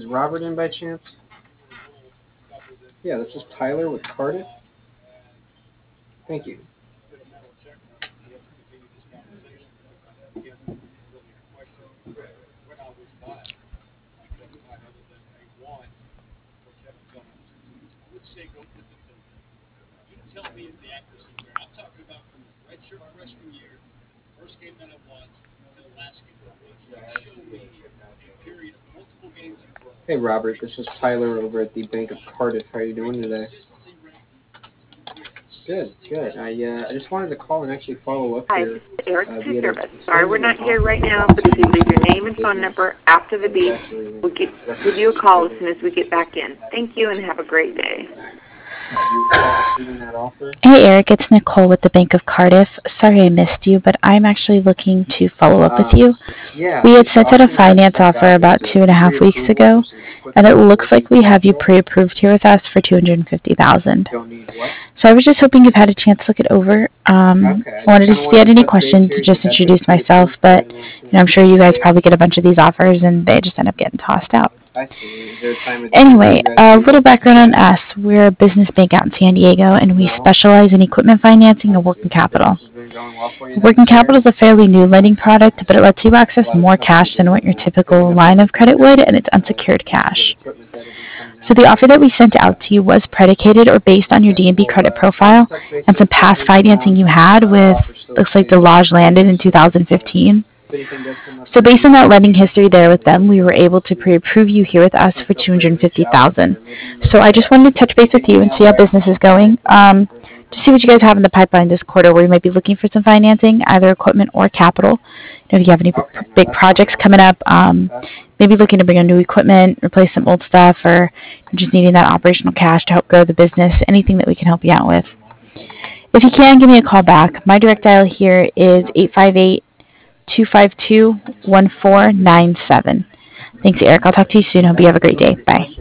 Is Robert in by chance? Yeah, this is Tyler with Cardiff. Thank you. Hey Robert, this is Tyler over at the Bank of Cardiff. How are you doing today? Good, good. I just wanted to call and actually follow up Hi, here. this is Eric We had Service. Sorry we're extended an not here offer right for now, about but if you leave your 250,000 name for and phone business number after the that was beep, actually we'll give you a referenced call over as the soon as we get back in. Thank you and have a great day. you recall receiving that offer? Hey Eric, it's Nicole with the Bank of Cardiff. Sorry I missed you, but I'm actually looking to follow up with you. Yeah, We had the sent out a option we had finance sent offer out was about the 2.5 weeks pre-approval ago, for some and equipment it and looks like working we have you capital. pre-approved here with us for $250,000. Don't need what? So I was just hoping you've had a chance to look it over. Okay, I just Wanted to kind of see if you wanted had to any touch base questions here. to You just had been introduce pre-approved myself, for but right around I'm sure you guys 250K. probably get a bunch of these offers and they just end up getting tossed out. I see. Is there a time of the year where Anyway, you guys a do little like to background on chat? us. We're a business bank out in San Diego, and we No? specialize in equipment financing I and see. working So capital. business has been going well for you then Working this capital year? is a fairly new lending product, but it lets you A access lot of more stuff that you've cash been than what your picking typical up on line the of credit internet would, and it's about unsecured pieces of cash. equipment that have been coming So out the offer here. that we sent out to you was predicated or based on your Okay. D&B Well, credit just wanted profile to touch base and some really past quickly. Let you know financing you had the with, offer still looks like stands Delage for landed in business. So 2015. if anything does come up So in the based on that future, lending history there with them, we were definitely able want to to pre-approve you here with us definitely for feel free to reach out. 250,000. Or maybe So I just wanted to touch base shoot with me an you and email see how back business once is you've had going. conversations or anything To come see up. what you guys have in the pipeline this quarter, where you might be looking for some financing, either equipment or capital. If you have any Okay, no, big that's fine. projects coming up, That's fine. maybe looking to bring on new equipment, replace some old stuff, or just needing that operational cash to help grow the business, anything that we can help you out with. If you can, give me a call back. My direct dial here is 858-252-1497. Thanks, Eric. I'll talk to you soon. Hope you have a great day. Bye.